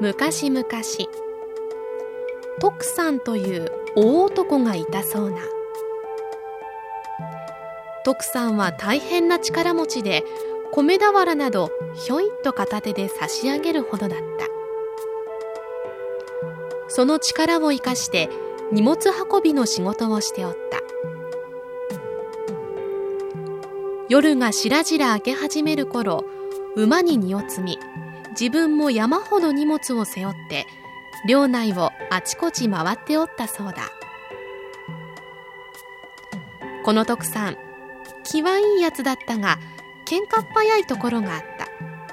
昔々、徳さんという大男がいたそうな。徳さんは大変な力持ちで、米俵などひょいっと片手で差し上げるほどだった。その力を生かして荷物運びの仕事をしておった。夜がしらじら明け始める頃、馬に荷を積み、自分も山ほど荷物を背負って領内をあちこち回っておったそうだ。この徳さん、気はいいやつだったが、喧嘩っ早いところがあった。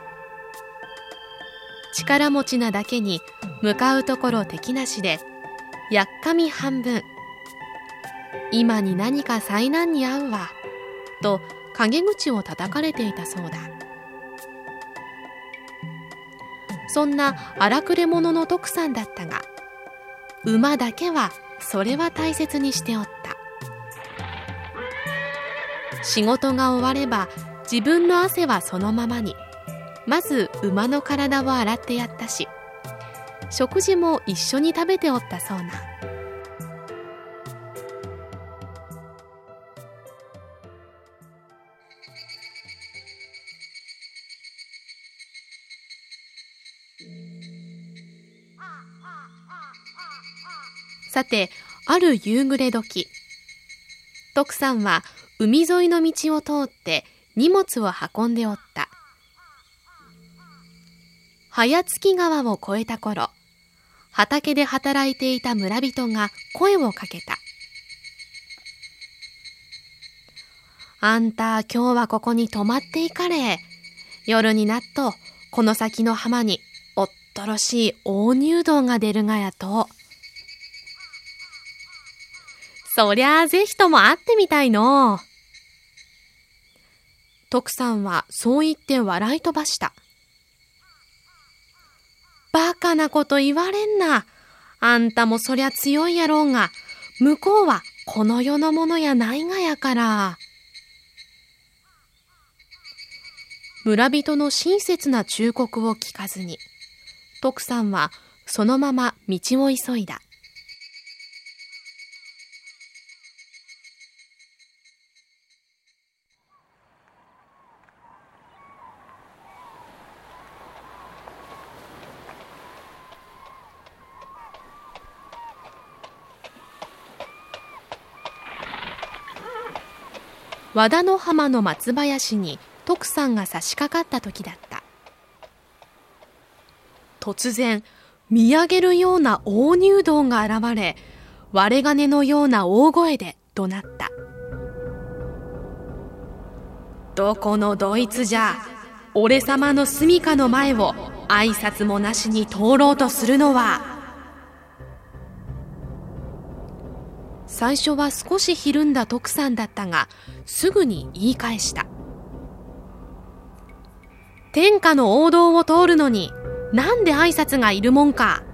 力持ちなだけに向かうところ敵なしで、やっかみ半分、今に何か災難に遭うわと陰口を叩かれていたそうだ。そんな荒くれ者の徳さんだったが、馬だけはそれは大切にしておった。仕事が終われば自分の汗はそのままに、まず馬の体を洗ってやったし、食事も一緒に食べておったそうな。さて、ある夕暮れ時、徳さんは海沿いの道を通って荷物を運んでおった。早月川を越えた頃、畑で働いていた村人が声をかけた。あんた、今日はここに泊まっていかれ。夜になっとこの先の浜におっとろしい大入道が出るがやと。そりゃあぜひとも会ってみたいの。徳さんはそう言って笑い飛ばした。バカなこと言われんな。あんたもそりゃ強いやろうが、向こうはこの世のものやないがやから。村人の親切な忠告を聞かずに、徳さんはそのまま道を急いだ。和田の浜の松林に徳さんが差し掛かった時だった。突然、見上げるような大入道が現れ、割れ金のような大声で怒鳴った。どこのどいつじゃ、俺様の住処の前を挨拶もなしに通ろうとするのは。最初は少しひるんだ徳さんだったが、すぐに言い返した。天下の王道を通るのに、なんで挨拶がいるもんか。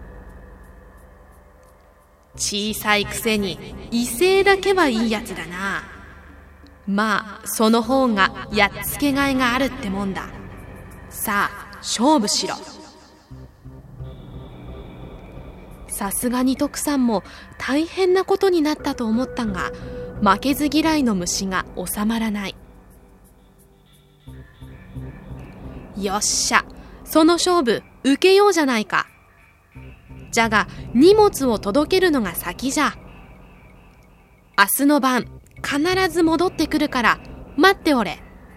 小さいくせに威勢だけはいいやつだな。まあその方がやっつけがいがあるってもんだ。さあ勝負しろ。さすがに徳さんも大変なことになったと思ったが、負けず嫌いの虫が収まらない。よっしゃ、その勝負受けようじゃないか。じゃが荷物を届けるのが先じゃ。明日の晩必ず戻ってくるから待っておれ。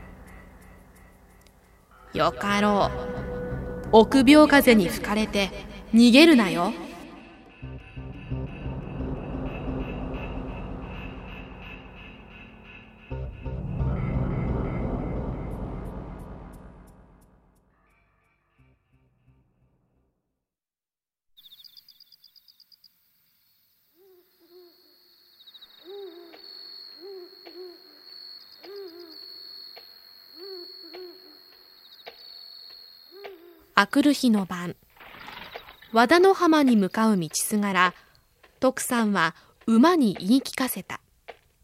よかろう。臆病風に吹かれて逃げるなよ。あくる日の晩、和田の浜に向かう道すがら、徳さんは馬に言い聞かせた。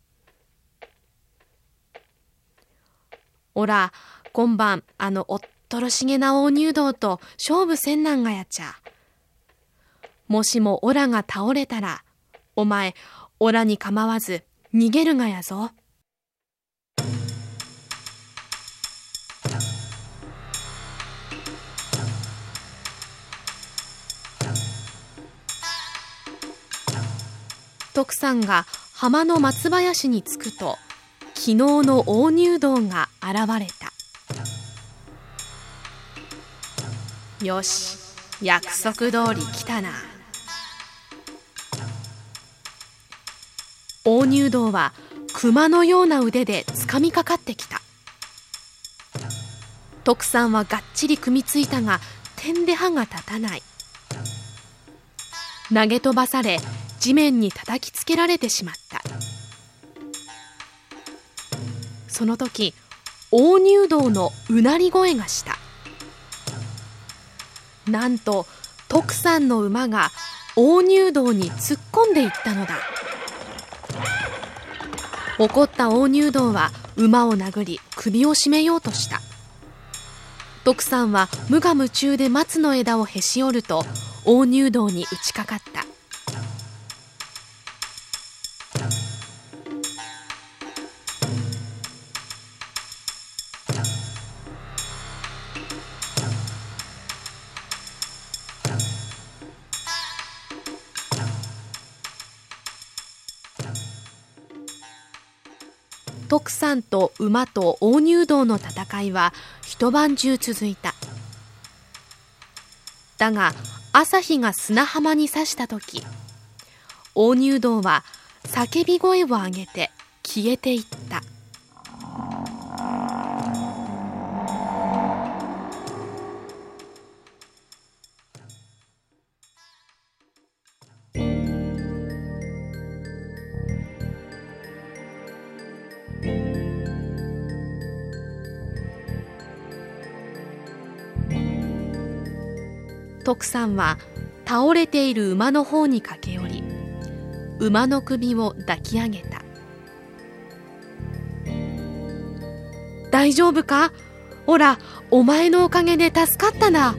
おら、今晩おっとろしげな大入道と勝負せんなんがやっちゃ。もしもオラが倒れたら、お前、オラに構わず逃げるがやぞ。徳さんが浜の松林に着くと、昨日の大入道が現れた。よし、約束通り来たな。大入道は熊のような腕で掴みかかってきた。徳さんはがっちり組みついたが、点で歯が立たない。投げ飛ばされ、地面に叩きつけられてしまった。その時、大入道のうなり声がした。なんと徳さんの馬が大入道に突っ込んでいったのだ。怒った大入道は馬を殴り首を絞めようとした。徳さんは無我夢中で松の枝をへし折ると大入道に打ちかかった。徳さんと馬と大入道の戦いは一晩中続いた。だが朝日が砂浜に差した時、大入道は叫び声を上げて消えていった。徳さんは倒れている馬の方に駆け寄り、馬の首を抱き上げた。大丈夫か？ほら、お前のおかげで助かったな。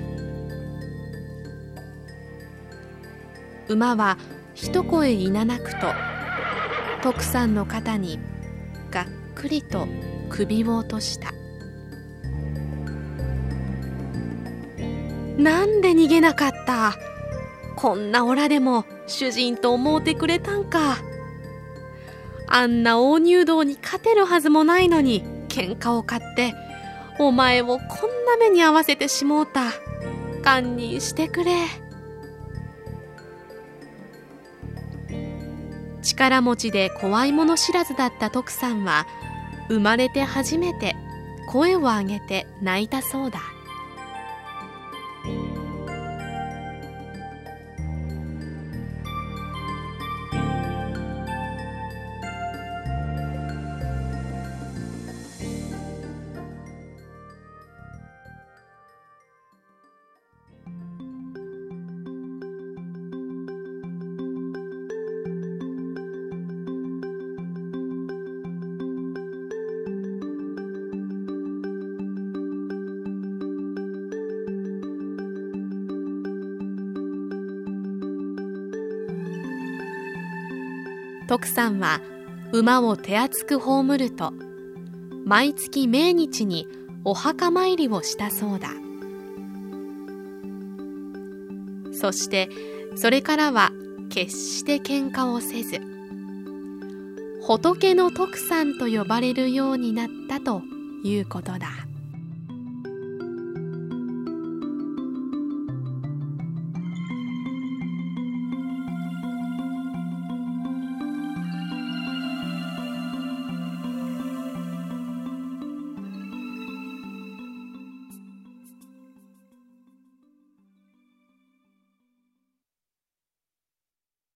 馬は一声いななくと、徳さんの肩にがっくりと首を落とした。なんで逃げなかった？こんなオラでも主人と思うてくれたんか。あんな大入道に勝てるはずもないのに喧嘩を買ってお前をこんな目に遭わせてしもうた。堪忍してくれ。力持ちで怖いもの知らずだった徳さんは生まれて初めて声を上げて泣いたそうだ。徳さんは馬を手厚く葬ると、毎月命日にお墓参りをしたそうだ。そしてそれからは決して喧嘩をせず、仏の徳さんと呼ばれるようになったということだ。